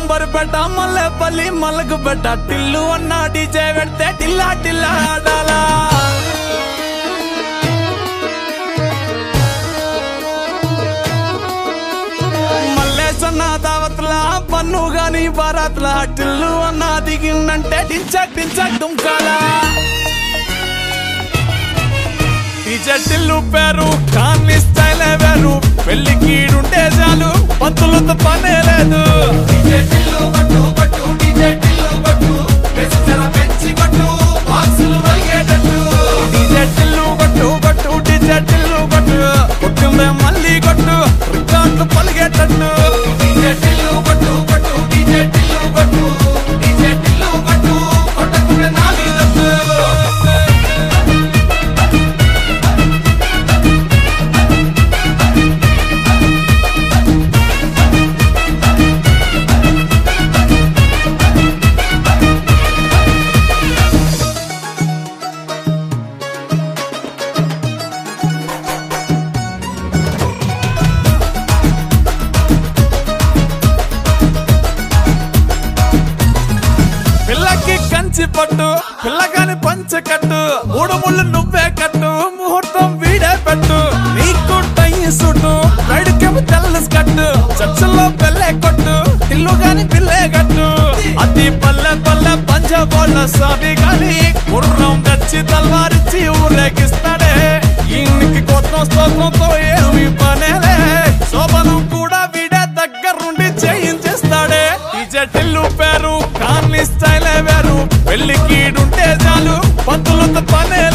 అంబర్పేట మల్లెపల్లి మలకపేట టిల్లు అన్న డీజే పెడితే టిల్లా టిల్లా ఆడాలా మల్లేసన్న దావత్లా పన్ను గాని బారాత్లా టిల్లు అన్న దిగిందంటే టించక్ టించక్ దుంకాలా డీజే టిల్లు పేరు కానీ స్టైల్ వేరు పెళ్లికీడుంటే చాలు పంతులతో పనే లేదు డీజే టిల్లు పట్టు పట్టు డీజే టిల్లు పట్టు వెచ్చర పెంచి పట్టు బాక్సులు వలిగేటట్టు డీజే టిల్లు పట్టు పట్టు డీజే టిల్లు పట్టు కొట్టిందే మళ్ళీ కొట్టు రికార్డులు పలిగేటట్టు డీజే టిల్లు పట్టు పట్టు డీజే టిల్లు పట్టు డీజే టిల్లు పట్టు కొట్టకుండా నాలుగు కంచి పట్టు పిల్లగాని పంచకట్టు మూడు ముళ్ళు నువ్వే కట్టు ముహూర్తం వీడే పెట్టు నీకు టై సుట్టు రైడుకేమో తెల్ల కట్టు చర్చల్లో పెళ్ళే కొట్టు ఇల్లు గాని పిల్లే కట్టు అది పల్లె పల్లె పంచబోళ్ళ సామి గాని గుర్రం గచ్చి తల్వారిచ్చి ఊరేగిస్తాడే ఇంటికి కొత్త స్తోత్రంతో ఏమి పనేలే శోభనం కూడా వీడే దగ్గరుండి చేయించేస్తాడే డీజే టిల్లు పేరు కానీ స్టైల్ వేరు పెళ్లికీడుంటే చాలు పంతులతో పనే